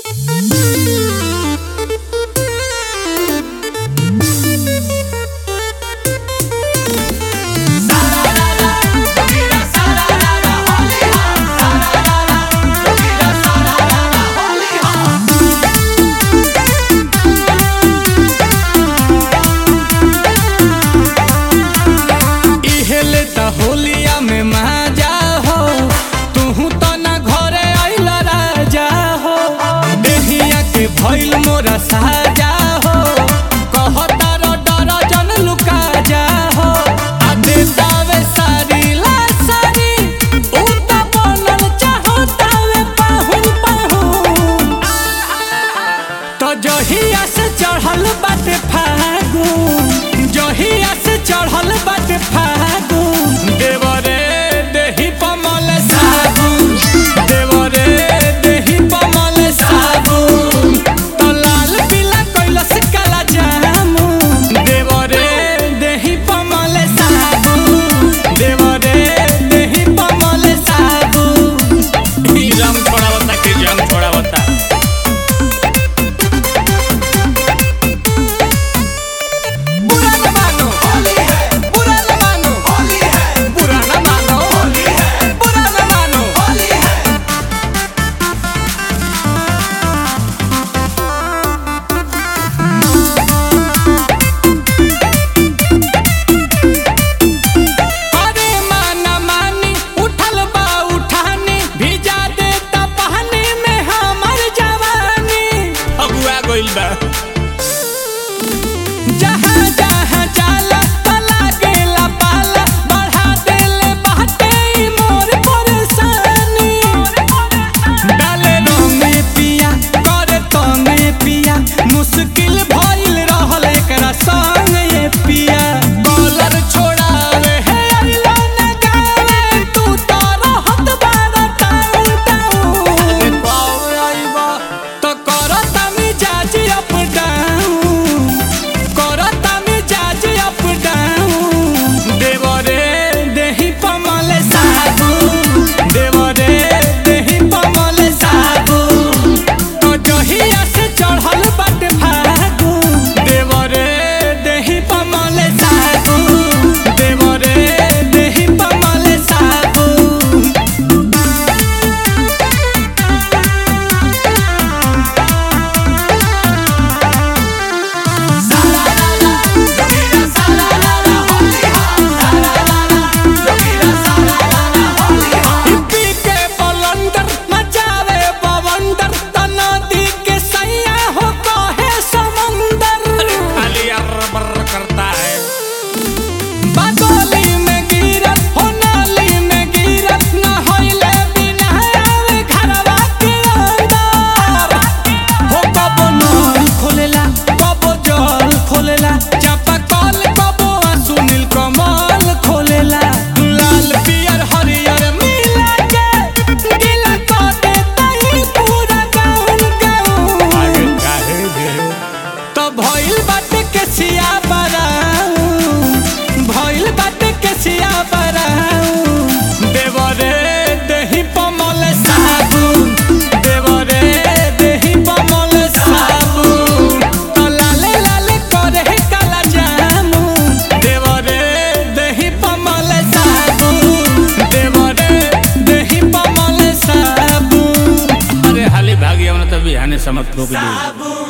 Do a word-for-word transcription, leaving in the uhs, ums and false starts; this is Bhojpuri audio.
होलिया में मजा हो तू तो ना घरे आइल राजा हो देहिया के भइल मोरा साजा हो कहता रो डर जन लुका जा हो आ देतावे सारी ला सारी उता बनल चाहतावे पाहुन पाहुन तो जहिया से चढ़ल बाटे फागुन जहिया से चढ़ल बाटे फागुन देवरे देहि पमल साबुन देवरे देहि पमल साबुन तो लाल पीला कैलस काला जामुन देवरे देहि पमल साबुन देवरे देहि पमल साबुन ई रंग छोड़ावता के जंग छोड़ावता जहाँ जहाँ जाला तला गेला पाला बढ़ा देले बाटे ई मोर परेशानी डाले रंगे पिया करे तंगे पिया मुश्किल भइल रहल एकरा संग ये पिया कॉलर छोड़ावे हे अइला न गावे तू तो रहत बारा टाउन टाउन पावर आइबा तो करता मिजाज अप डाउन बिहाने समझ रोक दी।